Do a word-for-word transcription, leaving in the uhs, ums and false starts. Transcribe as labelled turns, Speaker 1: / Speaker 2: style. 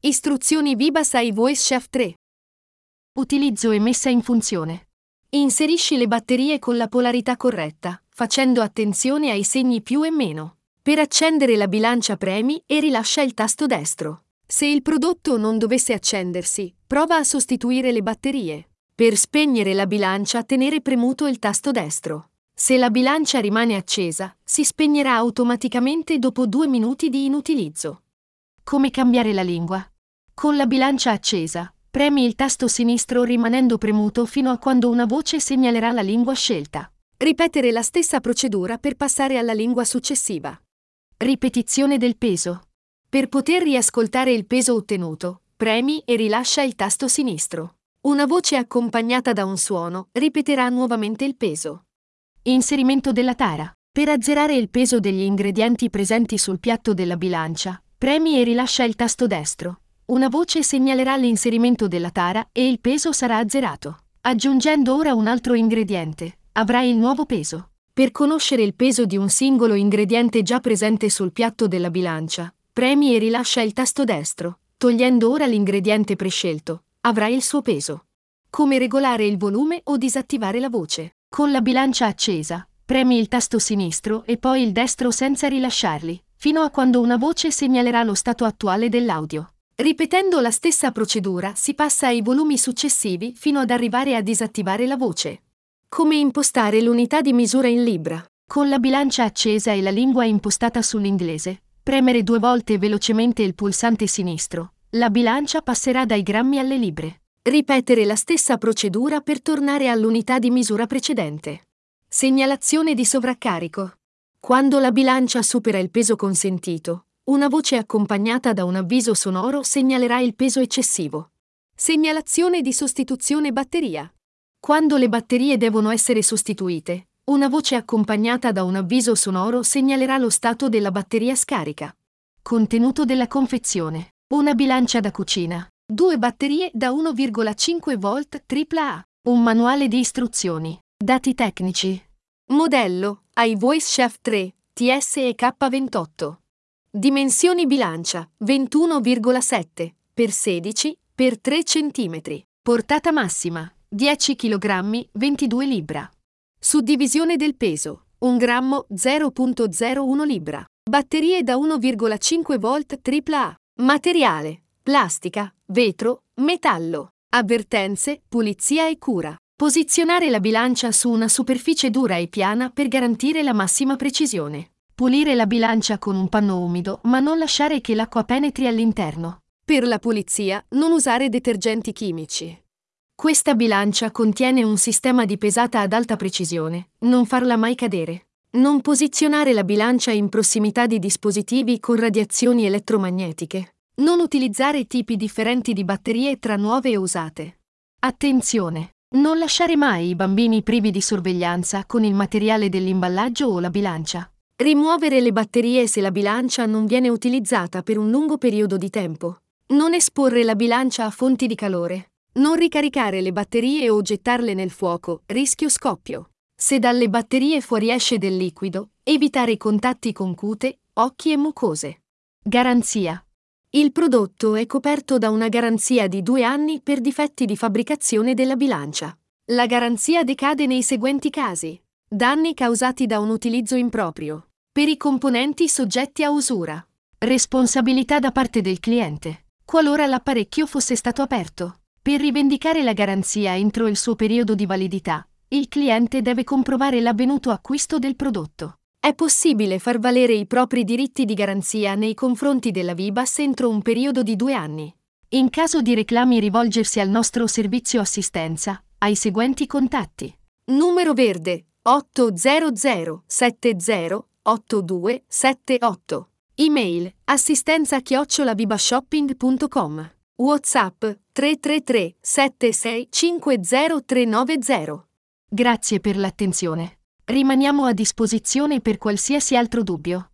Speaker 1: Istruzioni Vibas ai Voice Chef tre. Utilizzo e messa in funzione. Inserisci le batterie con la polarità corretta, facendo attenzione ai segni più e meno. Per accendere la bilancia premi e rilascia il tasto destro. Se il prodotto non dovesse accendersi, prova a sostituire le batterie. Per spegnere la bilancia, tenere premuto il tasto destro. Se la bilancia rimane accesa, si spegnerà automaticamente dopo due minuti di inutilizzo. Come cambiare la lingua? Con la bilancia accesa, premi il tasto sinistro rimanendo premuto fino a quando una voce segnalerà la lingua scelta. Ripetere la stessa procedura per passare alla lingua successiva. Ripetizione del peso. Per poter riascoltare il peso ottenuto, premi e rilascia il tasto sinistro. Una voce accompagnata da un suono ripeterà nuovamente il peso. Inserimento della tara. Per azzerare il peso degli ingredienti presenti sul piatto della bilancia, premi e rilascia il tasto destro. Una voce segnalerà l'inserimento della tara e il peso sarà azzerato. Aggiungendo ora un altro ingrediente, avrai il nuovo peso. Per conoscere il peso di un singolo ingrediente già presente sul piatto della bilancia, premi e rilascia il tasto destro. Togliendo ora l'ingrediente prescelto, avrai il suo peso. Come regolare il volume o disattivare la voce. Con la bilancia accesa, premi il tasto sinistro e poi il destro senza rilasciarli, fino a quando una voce segnalerà lo stato attuale dell'audio. Ripetendo la stessa procedura, si passa ai volumi successivi fino ad arrivare a disattivare la voce. Come impostare l'unità di misura in libra? Con la bilancia accesa e la lingua impostata sull'inglese, premere due volte velocemente il pulsante sinistro. La bilancia passerà dai grammi alle libre. Ripetere la stessa procedura per tornare all'unità di misura precedente. Segnalazione di sovraccarico. Quando la bilancia supera il peso consentito, una voce accompagnata da un avviso sonoro segnalerà il peso eccessivo. Segnalazione di sostituzione batteria. Quando le batterie devono essere sostituite, una voce accompagnata da un avviso sonoro segnalerà lo stato della batteria scarica. Contenuto della confezione. Una bilancia da cucina. Due batterie da uno virgola cinque volt tripla A. Un manuale di istruzioni. Dati tecnici. Modello iVoice Chef tre T S E K ventotto. Dimensioni bilancia ventuno virgola sette per sedici per tre centimetri. Portata massima dieci chilogrammi ventidue libra. Suddivisione del peso un grammo zero virgola zero uno libra. Batterie da uno virgola cinque volt tripla A. Materiale plastica, vetro, metallo. Avvertenze, pulizia e cura. Posizionare la bilancia su una superficie dura e piana per garantire la massima precisione. Pulire la bilancia con un panno umido ma non lasciare che l'acqua penetri all'interno. Per la pulizia, non usare detergenti chimici. Questa bilancia contiene un sistema di pesata ad alta precisione, non farla mai cadere. Non posizionare la bilancia in prossimità di dispositivi con radiazioni elettromagnetiche. Non utilizzare tipi differenti di batterie tra nuove e usate. Attenzione! Non lasciare mai i bambini privi di sorveglianza con il materiale dell'imballaggio o la bilancia. Rimuovere le batterie se la bilancia non viene utilizzata per un lungo periodo di tempo. Non esporre la bilancia a fonti di calore. Non ricaricare le batterie o gettarle nel fuoco, rischio scoppio. Se dalle batterie fuoriesce del liquido, evitare i contatti con cute, occhi e mucose. Garanzia. Il prodotto è coperto da una garanzia di due anni per difetti di fabbricazione della bilancia. La garanzia decade nei seguenti casi. Danni causati da un utilizzo improprio. Per i componenti soggetti a usura. Responsabilità da parte del cliente. Qualora l'apparecchio fosse stato aperto. Per rivendicare la garanzia entro il suo periodo di validità, il cliente deve comprovare l'avvenuto acquisto del prodotto. È possibile far valere i propri diritti di garanzia nei confronti della Vibas entro un periodo di due anni. In caso di reclami rivolgersi al nostro servizio assistenza, ai seguenti contatti. Numero verde otto zero zero sette zero otto due sette otto. Email assistenza chiocciola vibashopping punto com. WhatsApp tre tre tre sette sei cinque zero tre nove zero. Grazie per l'attenzione. Rimaniamo a disposizione per qualsiasi altro dubbio.